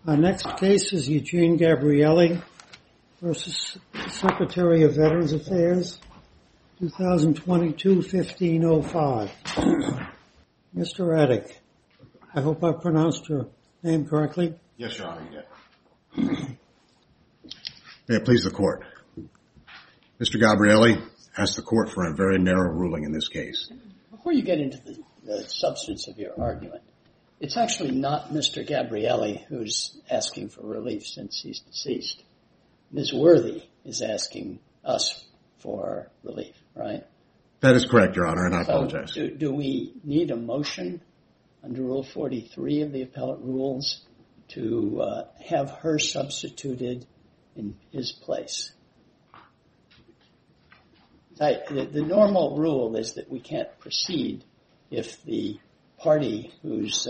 Our next case is Eugene Gabrielli versus Secretary of Veterans Affairs, 2022-1505. Mr. Raddick, I hope I pronounced your name correctly. Yes, Your Honor, you did. May it please the Court. Mr. Gabrielli asked the Court for a very narrow ruling in this case. Before you get into the substance of your argument, it's actually not Mr. Gabrielli who's asking for relief since he's deceased. Ms. Worthy is asking us for relief, right? That is correct, Your Honor, and I apologize. Do we need a motion under Rule 43 of the appellate rules to have her substituted in his place? The normal rule is that we can't proceed if the party who's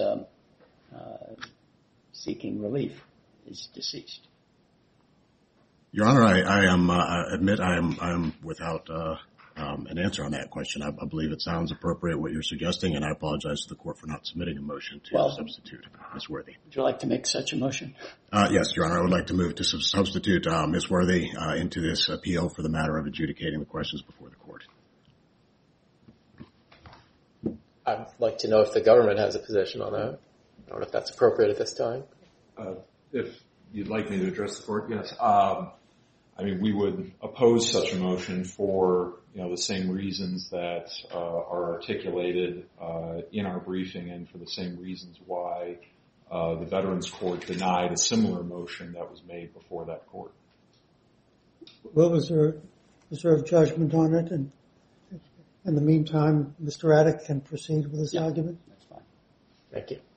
seeking relief is deceased. Your Honor, I admit I am without an answer on that question. I believe it sounds appropriate what you're suggesting, and I apologize to the Court for not submitting a motion to substitute Ms. Worthy. Would you like to make such a motion? Yes, Your Honor, I would like to move to substitute Ms. Worthy into this appeal for the matter of adjudicating the questions before the Court. I'd like to know if the government has a position on that. I don't know if that's appropriate at this time. If you'd like me to address the Court, yes. We would oppose such a motion for, the same reasons that are articulated in our briefing and for the same reasons why the Veterans Court denied a similar motion that was made before that Court. We'll reserve judgment on it, and in the meantime, Mr. Raddick can proceed with his argument. That's fine. Thank you.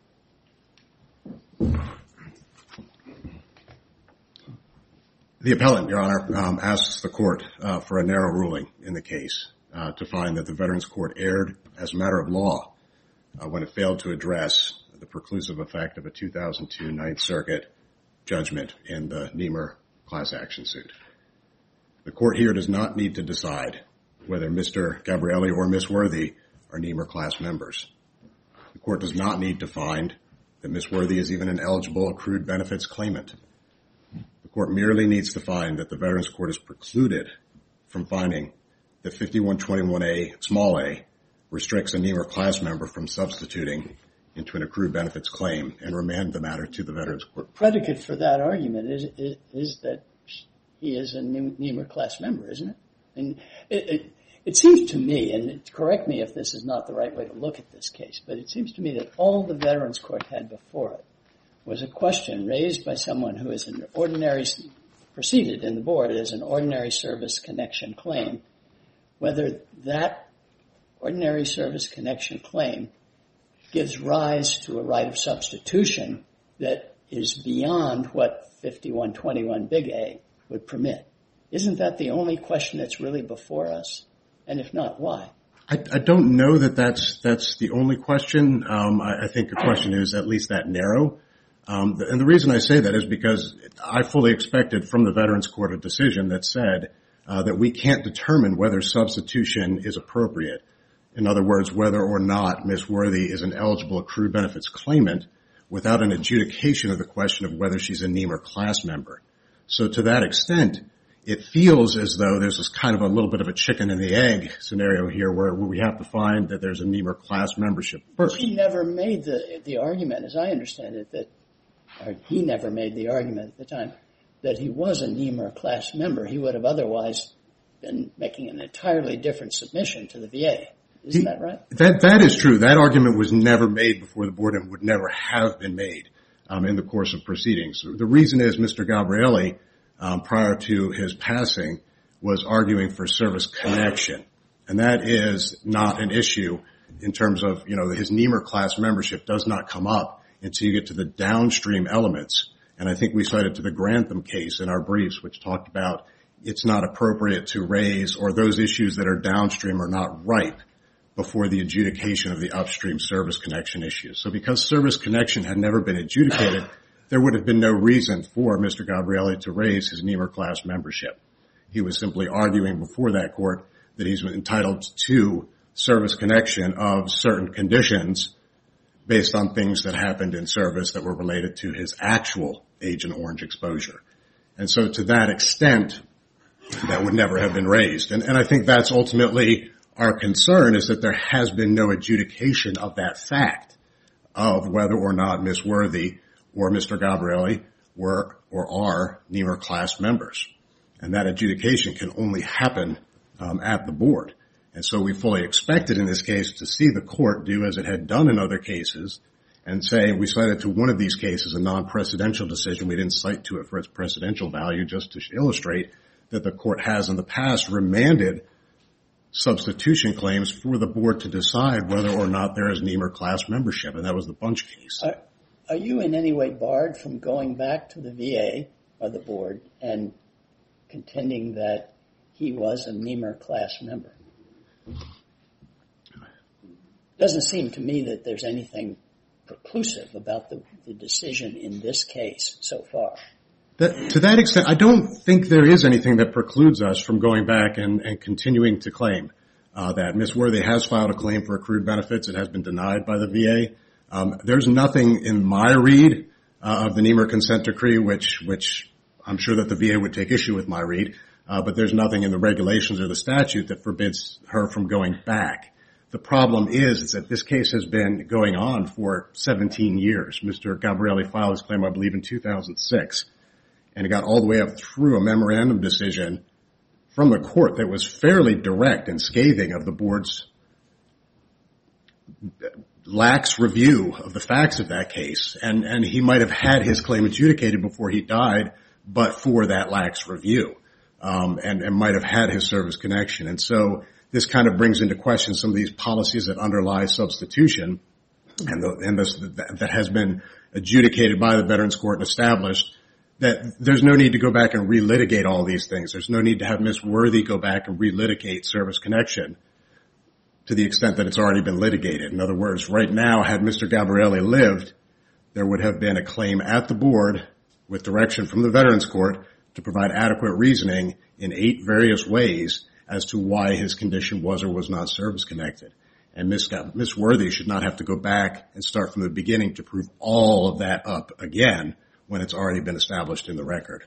The appellant, Your Honor, asks the Court for a narrow ruling in the case to find that the Veterans Court erred as a matter of law when it failed to address the preclusive effect of a 2002 Ninth Circuit judgment in the Niemer class action suit. The Court here does not need to decide whether Mr. Gabrielli or Ms. Worthy are Niemer class members. The Court does not need to find that Ms. Worthy is even an eligible accrued benefits claimant. The Court merely needs to find that the Veterans Court is precluded from finding that 5121A, small a, restricts a Niemer class member from substituting into an accrued benefits claim and remand the matter to the Veterans Court. Predicate for that argument is that he is a Niemer class member, isn't it? And it seems to me, and correct me if this is not the right way to look at this case, but it seems to me that all the Veterans Court had before it was a question raised by someone who is an ordinary, proceeded in the board as an ordinary service connection claim, whether that ordinary service connection claim gives rise to a right of substitution that is beyond what 5121 big A would permit. Isn't that the only question that's really before us? And if not, why? I don't know that that's the only question. I think the question is at least that narrow. And the reason I say that is because I fully expected from the Veterans Court a decision that said that we can't determine whether substitution is appropriate. In other words, whether or not Ms. Worthy is an eligible accrued benefits claimant without an adjudication of the question of whether she's a Niemer class member. So to that extent, it feels as though there's this kind of a little bit of a chicken and the egg scenario here where we have to find that there's a Niemer class membership first. He never made the argument, as I understand it, or he never made the argument at the time that he was a Niemer class member. He would have otherwise been making an entirely different submission to the VA. Isn't that right? That is true. That argument was never made before the board and would never have been made in the course of proceedings. The reason is Mr. Gabrielli, prior to his passing, was arguing for service connection. And that is not an issue in terms of, his Niemer class membership does not come up until you get to the downstream elements. And I think we cited to the Grantham case in our briefs, which talked about it's not appropriate to raise, or those issues that are downstream are not ripe before the adjudication of the upstream service connection issues. So because service connection had never been adjudicated, there would have been no reason for Mr. Gabrielli to raise his Niemer class membership. He was simply arguing before that court that he's entitled to service connection of certain conditions based on things that happened in service that were related to his actual Agent Orange exposure. And so to that extent, that would never have been raised. And I think that's ultimately our concern, is that there has been no adjudication of that fact of whether or not Ms. Worthy or Mr. Gabrielli were or are NEMR class members. And that adjudication can only happen at the board. And so we fully expected in this case to see the court do as it had done in other cases and say, we cited to one of these cases a non-precedential decision. We didn't cite to it for its precedential value, just to illustrate that the court has in the past remanded substitution claims for the board to decide whether or not there is NEMR class membership, and that was the Bunch case. Are you in any way barred from going back to the VA or the board and contending that he was a NEMR class member? Doesn't seem to me that there's anything preclusive about the decision in this case so far. To that extent, I don't think there is anything that precludes us from going back and continuing to claim that Ms. Worthy has filed a claim for accrued benefits. It has been denied by the VA. There's nothing in my read of the NEMR consent decree, which I'm sure that the VA would take issue with my read, but there's nothing in the regulations or the statute that forbids her from going back. The problem is that this case has been going on for 17 years. Mr. Gabrielli filed his claim, I believe, in 2006. And it got all the way up through a memorandum decision from the court that was fairly direct and scathing of the board's lax review of the facts of that case. And he might have had his claim adjudicated before he died, but for that lax review, and might have had his service connection. And so this kind of brings into question some of these policies that underlie substitution, and that has been adjudicated by the Veterans Court and established, that there's no need to go back and relitigate all these things. There's no need to have Ms. Worthy go back and relitigate service connection to the extent that it's already been litigated. In other words, right now, had Mr. Gabrielli lived, there would have been a claim at the board with direction from the Veterans Court to provide adequate reasoning in 8 various ways as to why his condition was or was not service connected. And Ms. Worthy should not have to go back and start from the beginning to prove all of that up again when it's already been established in the record.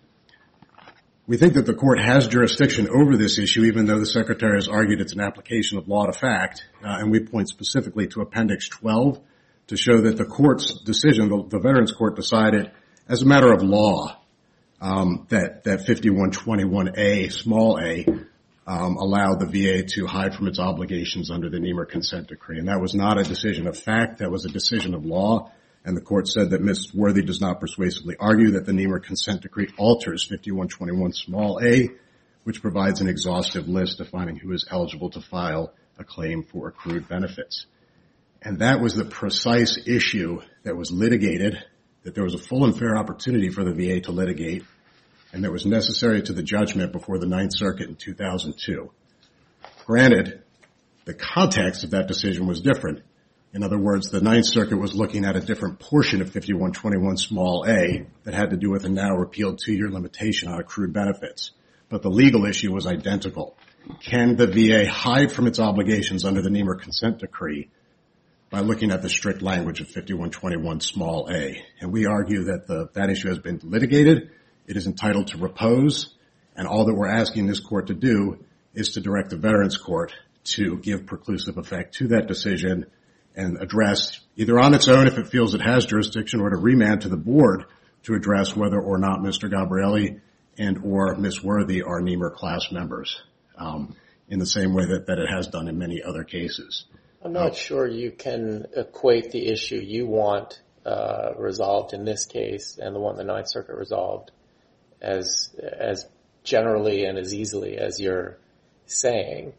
We think that the court has jurisdiction over this issue, even though the Secretary has argued it's an application of law to fact, and we point specifically to Appendix 12 to show that the court's decision, the Veterans Court decided as a matter of law that 5121A, small a, allowed the VA to hide from its obligations under the NEMR consent decree. And that was not a decision of fact, that was a decision of law. And the court said that Ms. Worthy does not persuasively argue that the NEMR consent decree alters 5121 small a, which provides an exhaustive list defining who is eligible to file a claim for accrued benefits. And that was the precise issue that was litigated, that there was a full and fair opportunity for the VA to litigate, and that was necessary to the judgment before the Ninth Circuit in 2002. Granted, the context of that decision was different. In other words, the Ninth Circuit was looking at a different portion of 5121 small a that had to do with a now repealed 2-year limitation on accrued benefits. But the legal issue was identical. Can the VA hide from its obligations under the NEMR consent decree by looking at the strict language of 5121 small a? And we argue that that issue has been litigated. It is entitled to repose, and all that we're asking this court to do is to direct the Veterans Court to give preclusive effect to that decision and address, either on its own if it feels it has jurisdiction, or to remand to the board to address whether or not Mr. Gabrielli and or Ms. Worthy are NEMR class members, in the same way that it has done in many other cases. I'm not sure you can equate the issue you want resolved in this case and the one the Ninth Circuit resolved as generally and as easily as you're saying.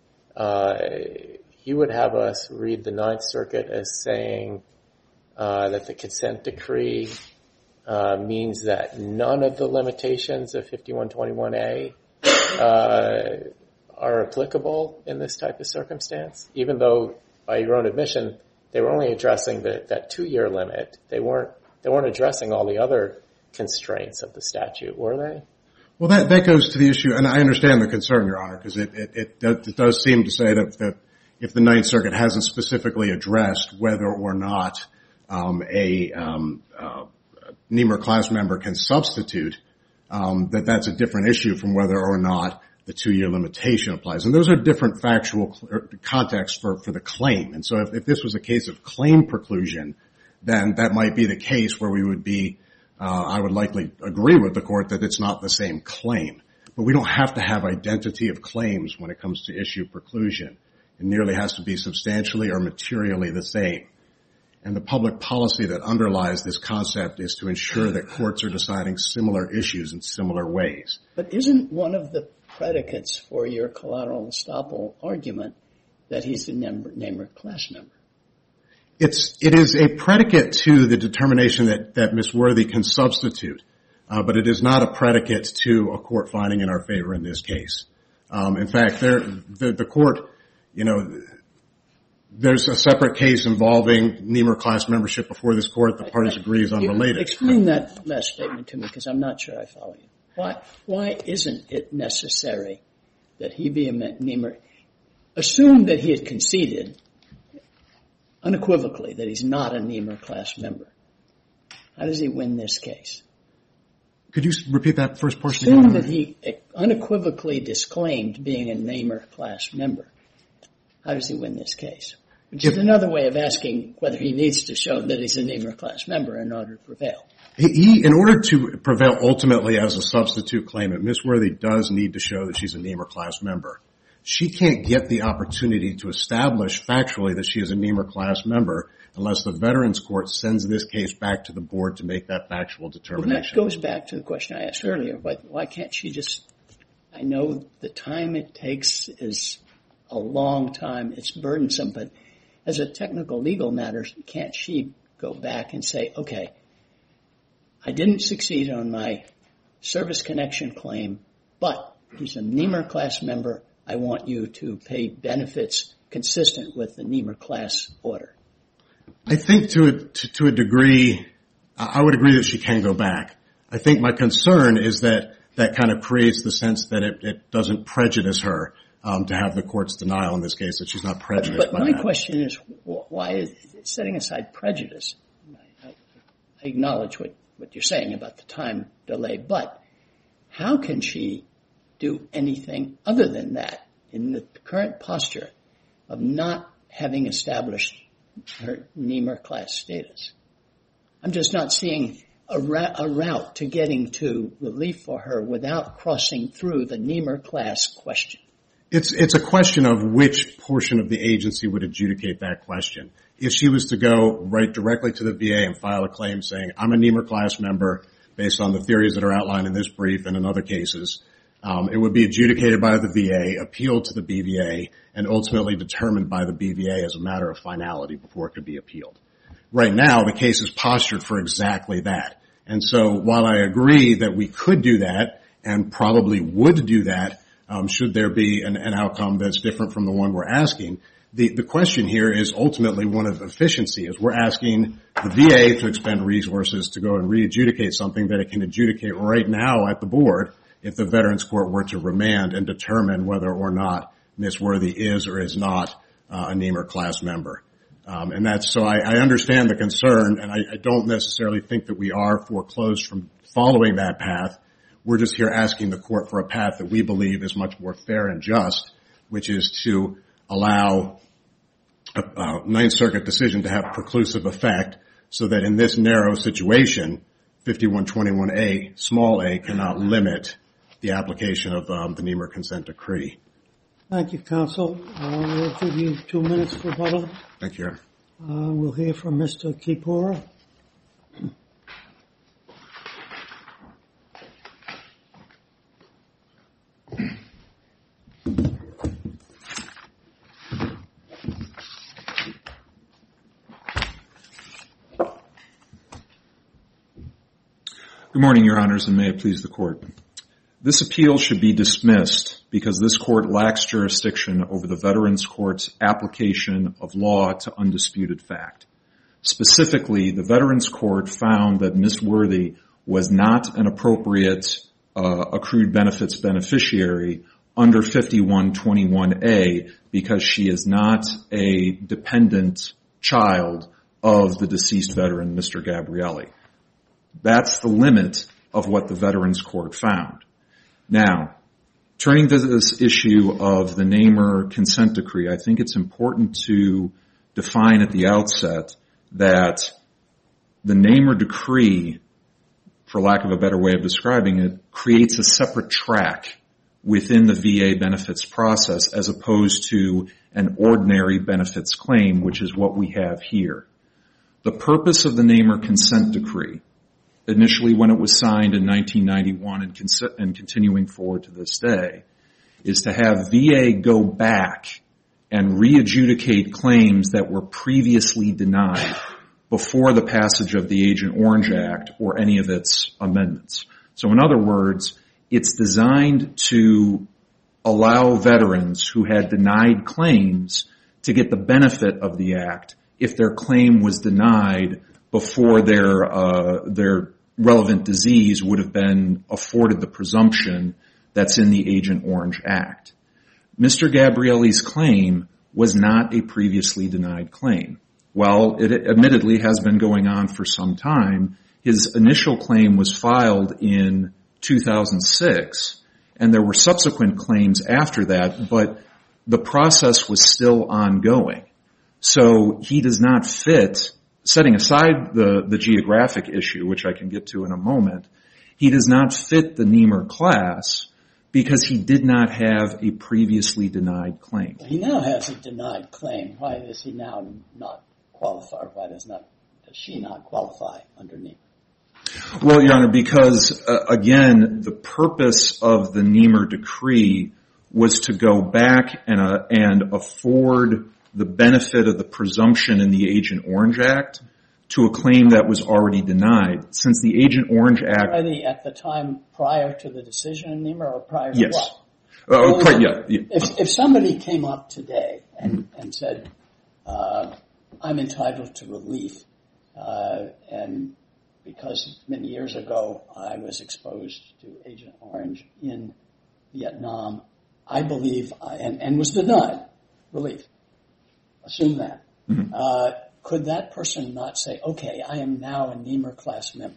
You would have us read the Ninth Circuit as saying that the consent decree means that none of the limitations of 5121A are applicable in this type of circumstance, even though, by your own admission, they were only addressing that 2-year limit. They weren't addressing all the other constraints of the statute, were they? Well, that goes to the issue, and I understand the concern, Your Honor, because it does seem to say that if the Ninth Circuit hasn't specifically addressed whether or not a Nehmer class member can substitute, that's a different issue from whether or not the 2-year limitation applies. And those are different factual contexts for the claim. And so if this was a case of claim preclusion, then that might be the case where we would be, I would likely agree with the court that it's not the same claim. But we don't have to have identity of claims when it comes to issue preclusion. It nearly has to be substantially or materially the same. And the public policy that underlies this concept is to ensure that courts are deciding similar issues in similar ways. But isn't one of the predicates for your collateral estoppel argument that he's a Nehmer class member? It is a predicate to the determination that Ms. Worthy can substitute, but it is not a predicate to a court finding in our favor in this case. In fact, the court, there's a separate case involving Nehmer class membership before this court. The parties agree is unrelated. Explain that last statement to me, because I'm not sure I follow you. Why isn't it necessary that he be a Nehmer? Assume that he had conceded unequivocally that he's not a Nehmer class member. How does he win this case? Could you repeat that first portion? Assume that he unequivocally disclaimed being a Nehmer class member. How does he win this case? Which is another way of asking whether he needs to show that he's a Nehmer class member in order to prevail. In order to prevail ultimately as a substitute claimant, Ms. Worthy does need to show that she's a Nehmer class member. She can't get the opportunity to establish factually that she is a Nehmer class member unless the Veterans Court sends this case back to the board to make that factual determination. Well, that goes back to the question I asked earlier. Why can't she just, I know the time it takes is a long time, it's burdensome, but as a technical legal matter, can't she go back and say, okay, I didn't succeed on my service connection claim, but he's a Nehmer class member. I want you to pay benefits consistent with the Nehmer class order. I think to a degree, I would agree that she can go back. I think my concern is that kind of creates the sense that it doesn't prejudice her to have the court's denial in this case, that she's not prejudiced by that. But my question is, why, setting aside prejudice, I acknowledge what you're saying about the time delay, but how can she do anything other than that in the current posture of not having established her Nehmer class status? I'm just not seeing a route to getting to relief for her without crossing through the Nehmer class question. It's a question of which portion of the agency would adjudicate that question. If she was to go right directly to the VA and file a claim saying, I'm a Nehmer class member based on the theories that are outlined in this brief and in other cases, it would be adjudicated by the VA, appealed to the BVA, and ultimately determined by the BVA as a matter of finality before it could be appealed. Right now, the case is postured for exactly that. And so while I agree that we could do that and probably would do that, should there be an outcome that's different from the one we're asking, the question here is ultimately one of efficiency, as we're asking the VA to expend resources to go and re-adjudicate something that it can adjudicate right now at the board if the Veterans Court were to remand and determine whether or not Ms. Worthy is or is not a Nehmer class member. And that's, so I understand the concern, and I don't necessarily think that we are foreclosed from following that path. We're just here asking the court for a path that we believe is much more fair and just, which is to allow a Ninth Circuit decision to have preclusive effect so that in this narrow situation, 5121A, small a, cannot limit the application of the Nehmer consent decree. Thank you, counsel. We'll give you 2 minutes for rebuttal. Thank you. We'll hear from Mr. Kipora. Good morning, Your Honors, and may it please the Court. This appeal should be dismissed because this Court lacks jurisdiction over the Veterans Court's application of law to undisputed fact. Specifically, the Veterans Court found that Ms. Worthy was not an appropriate accrued benefits beneficiary under 5121A because she is not a dependent child of the deceased veteran, Mr. Gabrielli. That's the limit of what the Veterans Court found. Now, turning to this issue of the Namer consent decree, I think it's important to define at the outset that the Namer decree, for lack of a better way of describing it, creates a separate track within the VA benefits process as opposed to an ordinary benefits claim, which is what we have here. The purpose of the Namer consent decree, initially when it was signed in 1991 and continuing forward to this day, is to have VA go back and re-adjudicate claims that were previously denied before the passage of the Agent Orange Act or any of its amendments. So in other words, it's designed to allow veterans who had denied claims to get the benefit of the Act if their claim was denied before their relevant disease would have been afforded the presumption that's in the Agent Orange Act. Mr. Gabrielli's claim was not a previously denied claim. While it admittedly has been going on for some time, his initial claim was filed in 2006, and there were subsequent claims after that, but the process was still ongoing. So he does not fit, setting aside the geographic issue, which I can get to in a moment, he does not fit the Namer class because he did not have a previously denied claim. He now has a denied claim. Why does he now not qualify? Why does she not qualify under Namer? Well, Your Honor, because, again, the purpose of the Namer decree was to go back and afford the benefit of the presumption in the Agent Orange Act to a claim that was already denied. Since the Agent Orange Act... Already at the time prior to the decision in Namer or prior to yes. what? Yeah. If somebody came up today and said, I'm entitled to relief, and because many years ago I was exposed to Agent Orange in Vietnam, I believe, and was denied relief. Assume that. Mm-hmm. Could that person not say, okay, I am now a Namer class member,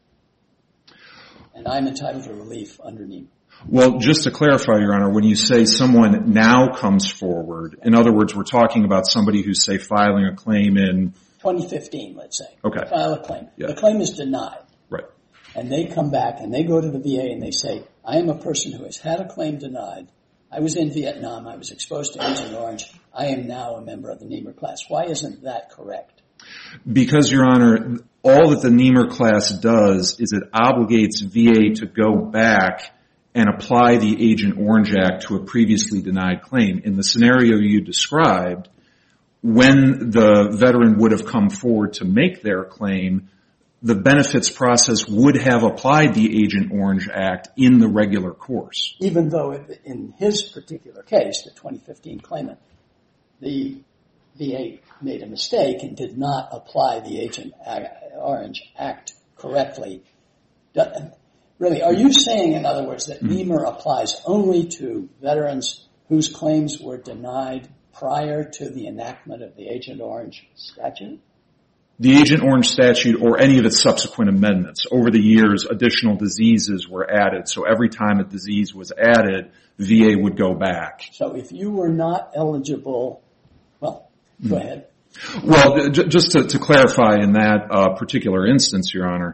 and I'm entitled to relief under Namer? Well, just to clarify, Your Honor, when you say someone now comes forward, in other words, we're talking about somebody who's, say, filing a claim in 2015, let's say. Okay. File a claim. Yeah. The claim is denied. Right. And they come back and they go to the VA and they say, I am a person who has had a claim denied. I was in Vietnam. I was exposed to Agent Orange. I am now a member of the Namer class. Why isn't that correct? Because, Your Honor, all that the Namer class does is it obligates VA to go back and apply the Agent Orange Act to a previously denied claim. In the scenario you described, when the veteran would have come forward to make their claim, the benefits process would have applied the Agent Orange Act in the regular course. Even though in his particular case, the 2015 claimant, the VA made a mistake and did not apply the Agent Orange Act correctly. Really, are you saying, in other words, that Namer applies only to veterans whose claims were denied prior to the enactment of the Agent Orange statute? The Agent Orange statute or any of its subsequent amendments. Over the years, additional diseases were added. So every time a disease was added, VA would go back. So if you were not eligible, well, go ahead. Well, just to clarify in that particular instance, Your Honor,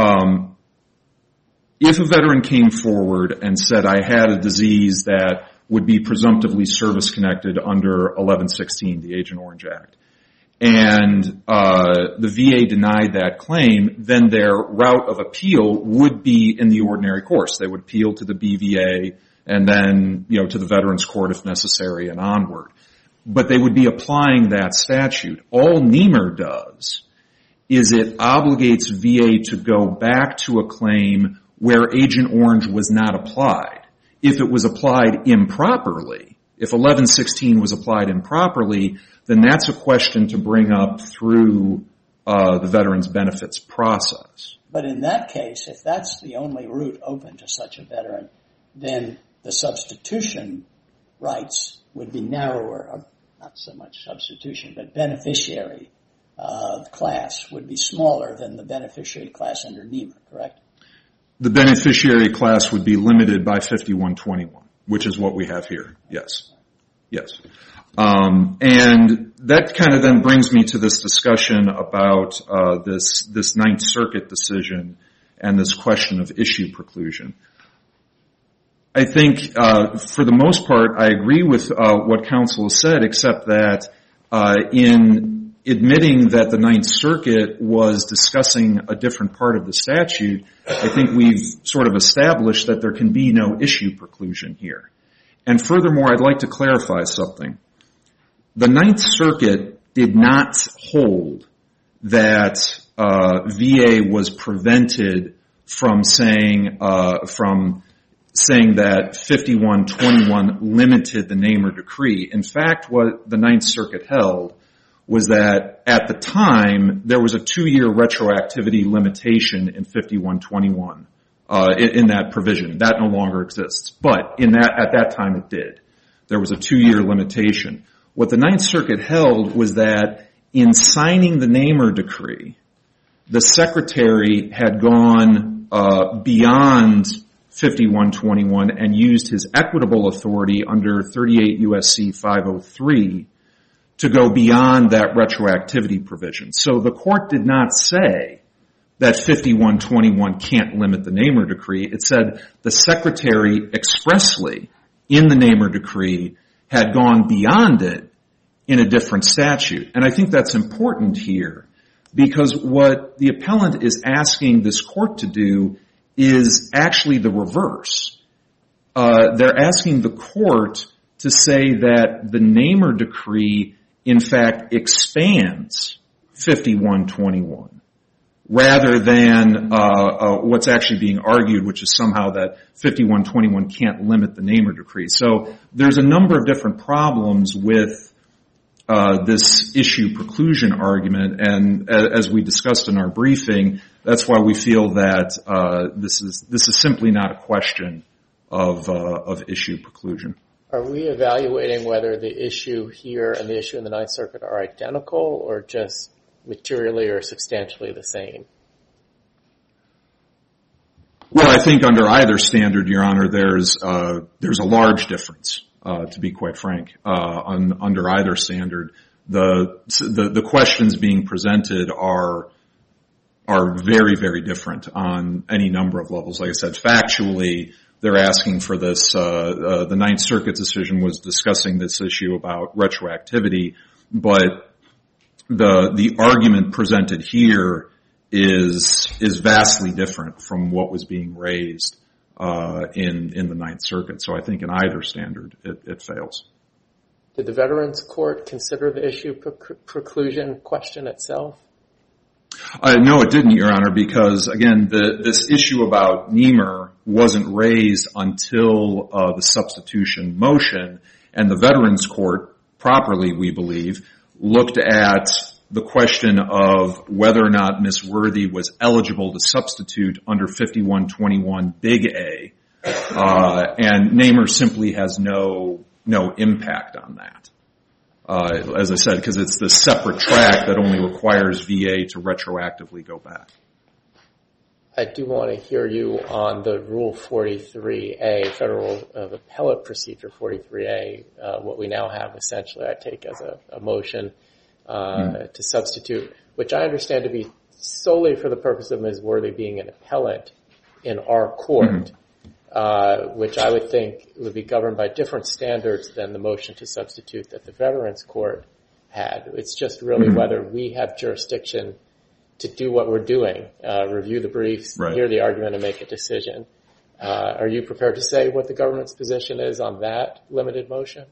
if a veteran came forward and said, I had a disease that would be presumptively service-connected under 1116, the Agent Orange Act, and the VA denied that claim, then their route of appeal would be in the ordinary course. They would appeal to the BVA and then, to the Veterans Court if necessary and onward. But they would be applying that statute. All Namer does is it obligates VA to go back to a claim where Agent Orange was not applied. If it was applied improperly, if 1116 was applied improperly, then that's a question to bring up through the veterans benefits process. But in that case, if that's the only route open to such a veteran, then the substitution rights would be narrower, not so much substitution, but beneficiary class would be smaller than the beneficiary class under Niemer, correct? The beneficiary class would be limited by 5121, which is what we have here. Yes. Yes. And that kind of then brings me to this discussion about this Ninth Circuit decision and this question of issue preclusion. I think for the most part I agree with what counsel has said, except that in admitting that the Ninth Circuit was discussing a different part of the statute, I think we've sort of established that there can be no issue preclusion here. And furthermore, I'd like to clarify something. The Ninth Circuit did not hold that VA was prevented from saying that 5121 limited the Niemer decree. In fact, what the Ninth Circuit held was that at the time there was a 2-year retroactivity limitation in 5121 in that provision. That no longer exists. But at that time it did. There was a 2-year limitation. What the Ninth Circuit held was that in signing the Niemer decree, the Secretary had gone beyond 5121 and used his equitable authority under 38 U.S.C. 503 to go beyond that retroactivity provision. So the court did not say that 5121 can't limit the Niemer decree. It said the Secretary expressly in the Niemer decree had gone beyond it in a different statute. And I think that's important here because what the appellant is asking this court to do is actually the reverse. They're asking the court to say that the Niemer decree in fact expands 5121 rather than what's actually being argued, which is somehow that 5121 can't limit the Niemer decree. So there's a number of different problems with this issue preclusion argument, and as we discussed in our briefing, that's why we feel that this is simply not a question of issue preclusion. Are we evaluating whether the issue here and the issue in the Ninth Circuit are identical or just materially or substantially the same? Well, I think under either standard, Your Honor, there's a large difference, to be quite frank. Under either standard, the questions being presented are very, very different on any number of levels. Like I said, factually, they're asking for this. The Ninth Circuit decision was discussing this issue about retroactivity, but the argument presented here is vastly different from what was being raised in the Ninth Circuit. So I think in either standard, it fails. Did the Veterans Court consider the issue preclusion question itself? No, it didn't, Your Honor, because, again, this issue about Niemer wasn't raised until the substitution motion, and the Veterans Court, properly, we believe, looked at the question of whether or not Ms. Worthy was eligible to substitute under 5121 Big A, and Niemer simply has no impact on that. As I said, because it's the separate track that only requires VA to retroactively go back. I do want to hear you on the Rule 43A, Federal Appellate Procedure 43A, what we now have essentially, I take as a motion to substitute, which I understand to be solely for the purpose of Ms. Worthy being an appellant in our court, which I would think would be governed by different standards than the motion to substitute that the Veterans Court had. It's just really whether we have jurisdiction to do what we're doing, review the briefs, hear the argument, and make a decision. Are you prepared to say what the government's position is on that limited motion?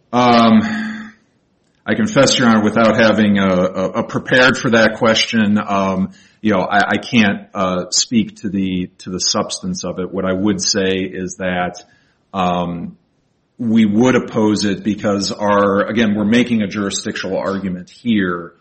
I confess, Your Honor, without having a prepared for that question, I can't speak to the substance of it. What I would say is that we would oppose it because we're making a jurisdictional argument here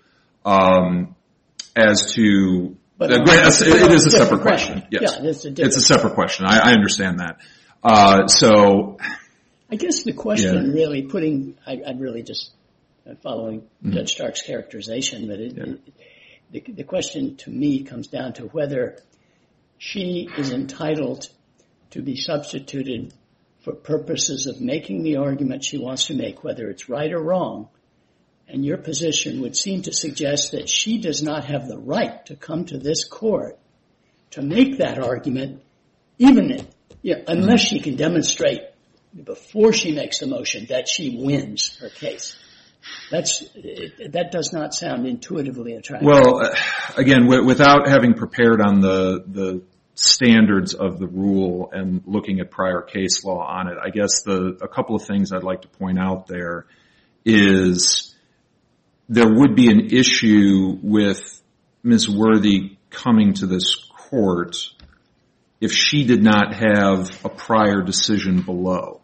as to. But it is a separate question. Yes, Yeah, it's a separate question. I understand that. So I guess the question really I'm really just following Judge Stark's characterization, but the question to me comes down to whether she is entitled to be substituted for purposes of making the argument she wants to make, whether it's right or wrong. And your position would seem to suggest that she does not have the right to come to this court to make that argument, unless she can demonstrate before she makes the motion that she wins her case. That does not sound intuitively attractive. Well, again, without having prepared on the standards of the rule and looking at prior case law on it, I guess a couple of things I'd like to point out there is there would be an issue with Ms. Worthy coming to this court if she did not have a prior decision below.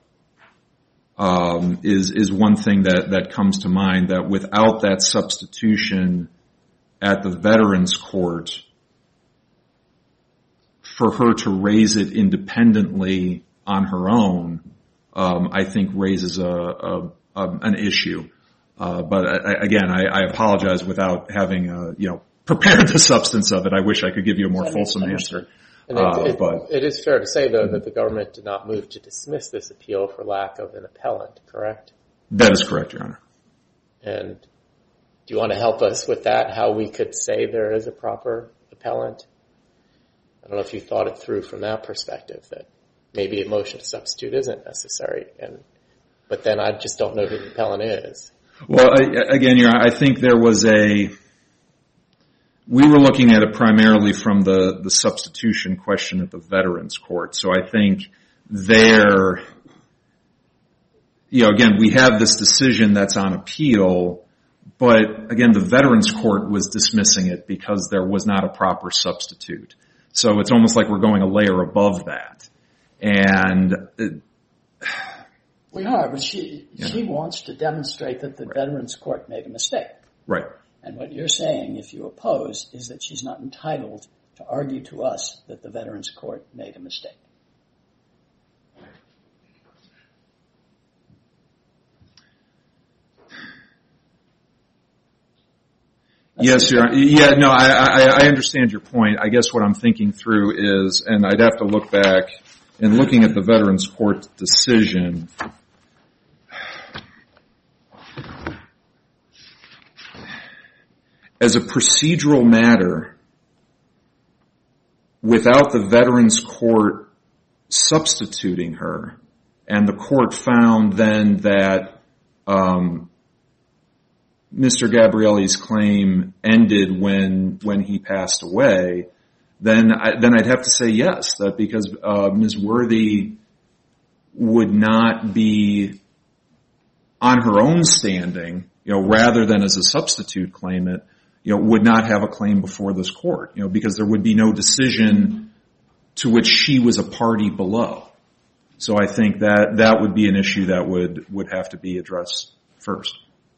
Is one thing that comes to mind, that without that substitution at the Veterans Court, for her to raise it independently on her own, I think raises an issue. But again, I apologize without having prepared the substance of it. I wish I could give you a more fulsome answer. But it is fair to say, though, that the government did not move to dismiss this appeal for lack of an appellant, correct? That is correct, Your Honor. And do you want to help us with that, how we could say there is a proper appellant? I don't know if you thought it through from that perspective, that maybe a motion to substitute isn't necessary, but then I just don't know who the appellant is. Well, again, Your Honor, I think there was we were looking at it primarily from the substitution question at the Veterans Court. So I think again, we have this decision that's on appeal, but again, the Veterans Court was dismissing it because there was not a proper substitute. So it's almost like we're going a layer above that. And we are, but she wants to demonstrate that the Veterans Court made a mistake. Right. And what you're saying, if you oppose, is that she's not entitled to argue to us that the Veterans Court made a mistake. Yes, Your Honor. Yeah, no, I understand your point. I guess what I'm thinking through is, and I'd have to look back, in looking at the Veterans Court decision, as a procedural matter, without the Veterans Court substituting her, and the court found then that Mr. Gabrielli's claim ended when he passed away, then I'd have to say yes, that because Ms. Worthy would not be on her own standing, rather than as a substitute claimant, would not have a claim before this court, because there would be no decision to which she was a party below. So I think that would be an issue that would have to be addressed first.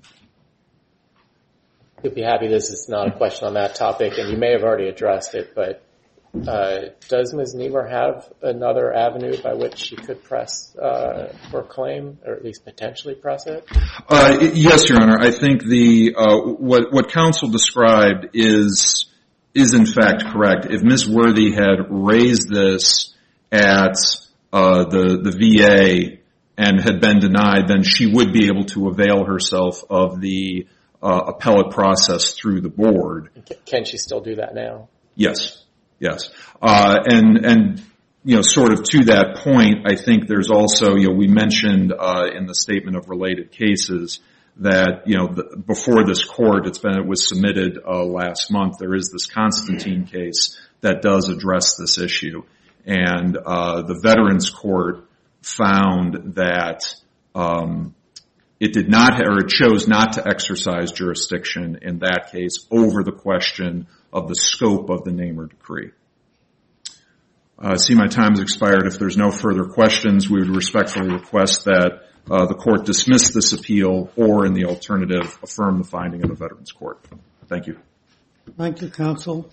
You'll be happy this is not a question on that topic, and you may have already addressed it, but does Ms. Niemer have another avenue by which she could press for a claim, or at least potentially press it? Yes, Your Honor. I think what counsel described is in fact correct. If Ms. Worthy had raised this at the VA and had been denied, then she would be able to avail herself of the appellate process through the board. Can she still do that now? Yes. And sort of to that point, I think there's also, we mentioned in the statement of related cases that, before this court, it was submitted last month, there is this Constantine case that does address this issue. And the Veterans Court found that it did not, or it chose not to exercise jurisdiction in that case over the question of the scope of the Niemer decree. I see my time has expired. If there's no further questions, we would respectfully request that the court dismiss this appeal, or in the alternative, affirm the finding of the Veterans Court. Thank you. Thank you, counsel.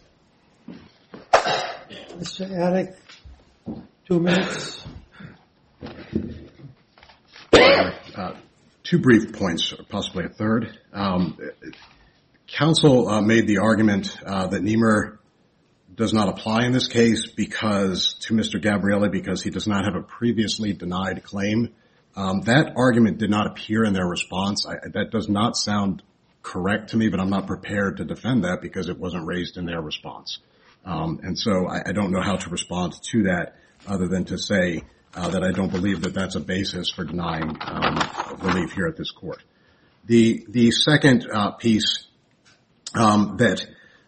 Mr. Attic, 2 minutes. Two brief points, or possibly a third. Counsel made the argument that Niemer does not apply in this case to Mr. Gabrielli because he does not have a previously denied claim. That argument did not appear in their response. That does not sound correct to me, but I'm not prepared to defend that because it wasn't raised in their response. And so I don't know how to respond to that other than to say that I don't believe that that's a basis for denying relief here at this court. The second piece that,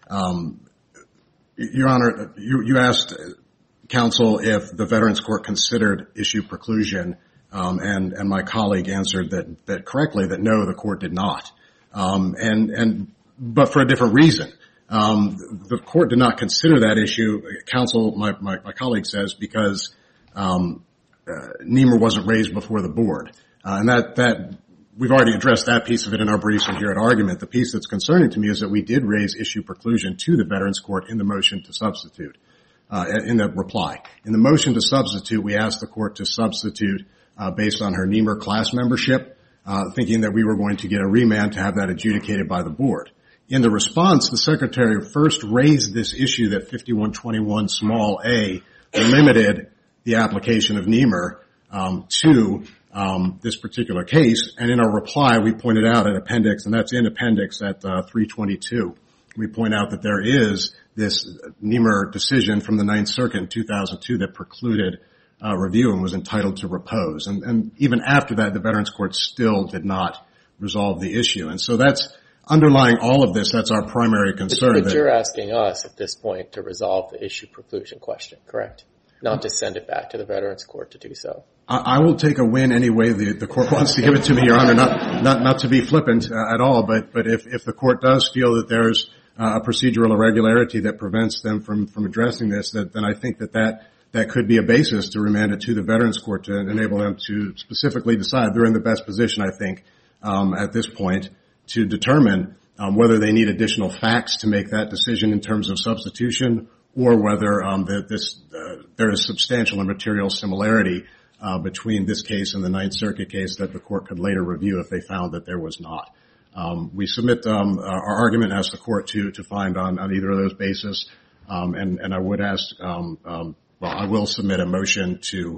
Your Honor, you asked counsel if the Veterans Court considered issue preclusion, and my colleague answered that correctly, that no, the court did not. But for a different reason. The court did not consider that issue, counsel, my colleague says, because Niemer wasn't raised before the board. And that we've already addressed that piece of it in our briefs and here at argument. The piece that's concerning to me is that we did raise issue preclusion to the Veterans Court in the motion to substitute, in the reply. In the motion to substitute, we asked the court to substitute based on her Niemer class membership, thinking that we were going to get a remand to have that adjudicated by the board. In the response, the Secretary first raised this issue that 5121 small a limited the application of Niemer to this particular case. And in our reply, we pointed out an appendix, and that's in appendix at 322. We point out that there is this Niemer decision from the Ninth Circuit in 2002 that precluded review and was entitled to repose. And even after that, the Veterans Court still did not resolve the issue. And so that's underlying all of this. That's our primary concern. But you're asking us at this point to resolve the issue preclusion question, correct? Not to send it back to the Veterans Court to do so. I will take a win any way the court wants to give it to me, Your Honor, not to be flippant at all, but if the court does feel that there's a procedural irregularity that prevents them from addressing this, then I think that could be a basis to remand it to the Veterans Court to enable them to specifically decide. They're in the best position, I think, at this point to determine whether they need additional facts to make that decision in terms of substitution or whether there is substantial and material similarity between this case and the Ninth Circuit case that the court could later review if they found that there was not. We submit our argument as the court to find on either of those bases, and I would ask, I will submit a motion to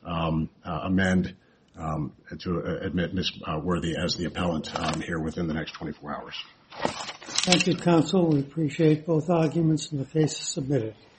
amend to admit Ms. Worthy as the appellant here within the next 24 hours. Thank you, counsel. We appreciate both arguments and the case is submitted.